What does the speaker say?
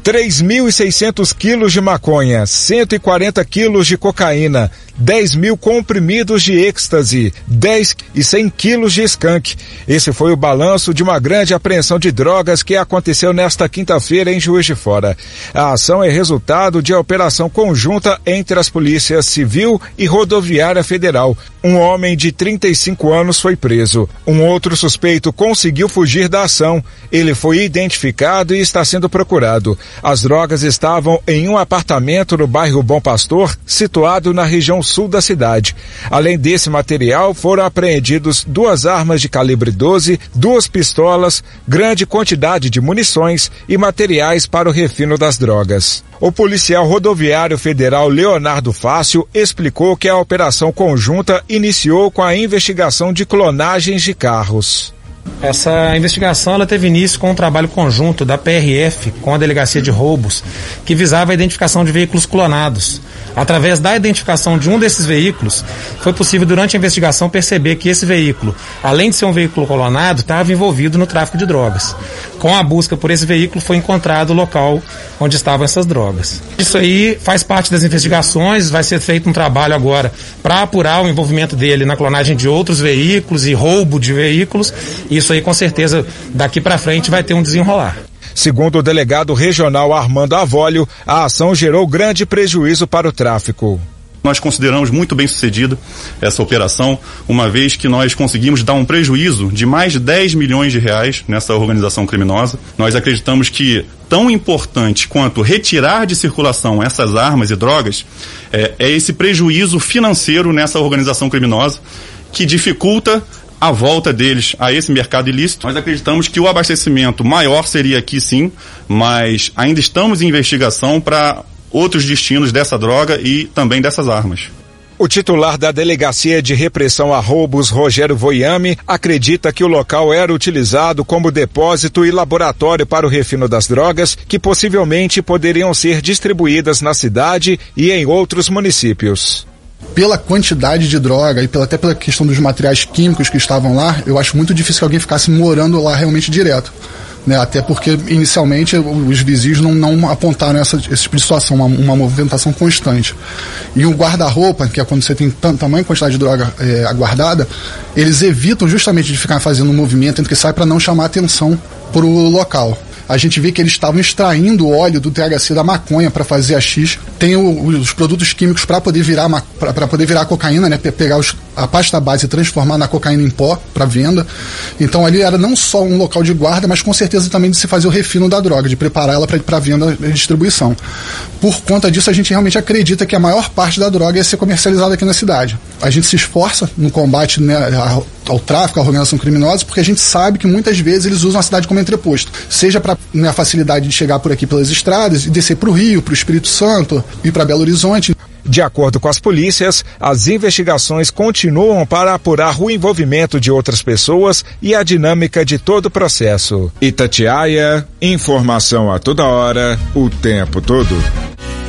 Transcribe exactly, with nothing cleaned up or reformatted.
três mil e seiscentos quilos de maconha, cento e quarenta quilos de cocaína, dez mil comprimidos de êxtase, dez e cem quilos de skunk. Esse foi o balanço de uma grande apreensão de drogas que aconteceu nesta quinta-feira em Juiz de Fora. A ação é resultado de operação conjunta entre as polícias Civil e Rodoviária Federal. Um homem de trinta e cinco anos foi preso. Um outro suspeito conseguiu fugir da ação. Ele foi identificado e está sendo procurado. As drogas estavam em um apartamento no bairro Bom Pastor, situado na região sul da cidade. Além desse material, foram apreendidos duas armas de calibre doze, duas pistolas, grande quantidade de munições e materiais para o refino das drogas. O policial rodoviário federal Leonardo Fácio explicou que a operação conjunta iniciou com a investigação de clonagens de carros. Essa investigação ela teve início com um trabalho conjunto da P R F com a Delegacia de Roubos, que visava a identificação de veículos clonados. Através da identificação de um desses veículos, foi possível durante a investigação perceber que esse veículo, além de ser um veículo clonado, estava envolvido no tráfico de drogas. Com a busca por esse veículo foi encontrado o local onde estavam essas drogas. Isso aí faz parte das investigações, vai ser feito um trabalho agora para apurar o envolvimento dele na clonagem de outros veículos e roubo de veículos. Isso aí com certeza daqui para frente vai ter um desenrolar. Segundo o delegado regional Armando Avólio, a ação gerou grande prejuízo para o tráfico. Nós consideramos muito bem sucedida essa operação, uma vez que nós conseguimos dar um prejuízo de mais de dez milhões de reais nessa organização criminosa. Nós acreditamos que tão importante quanto retirar de circulação essas armas e drogas é, é esse prejuízo financeiro nessa organização criminosa que dificulta a volta deles a esse mercado ilícito. Nós acreditamos que o abastecimento maior seria aqui sim, mas ainda estamos em investigação para outros destinos dessa droga e também dessas armas. O titular da Delegacia de Repressão a Roubos, Rogério Voiame, acredita que o local era utilizado como depósito e laboratório para o refino das drogas, que possivelmente poderiam ser distribuídas na cidade e em outros municípios. Pela quantidade de droga e pela, até pela questão dos materiais químicos que estavam lá, eu acho muito difícil que alguém ficasse morando lá realmente direto. Né? Até porque, inicialmente, os vizinhos não, não apontaram essa, esse tipo de situação, uma, uma movimentação constante. E o guarda-roupa, que é quando você tem tam, tamanha quantidade de droga é, aguardada, eles evitam justamente de ficar fazendo um movimento entre que sai para não chamar atenção para o local. A gente vê que eles estavam extraindo o óleo do T H C da maconha para fazer a X. Tem o, os produtos químicos para poder virar para poder virar cocaína, né? Pegar os, a pasta base e transformar na cocaína em pó para venda. Então ali era não só um local de guarda, mas com certeza também de se fazer o refino da droga, de preparar ela para venda e distribuição. Por conta disso, a gente realmente acredita que a maior parte da droga ia ser comercializada aqui na cidade. A gente se esforça no combate, né, ao, ao tráfico, à organização criminosa, porque a gente sabe que muitas vezes eles usam a cidade como entreposto, seja para né, a facilidade de chegar por aqui pelas estradas e descer para o Rio, para o Espírito Santo e para Belo Horizonte. De acordo com as polícias, as investigações continuam para apurar o envolvimento de outras pessoas e a dinâmica de todo o processo. Itatiaia, informação a toda hora, o tempo todo.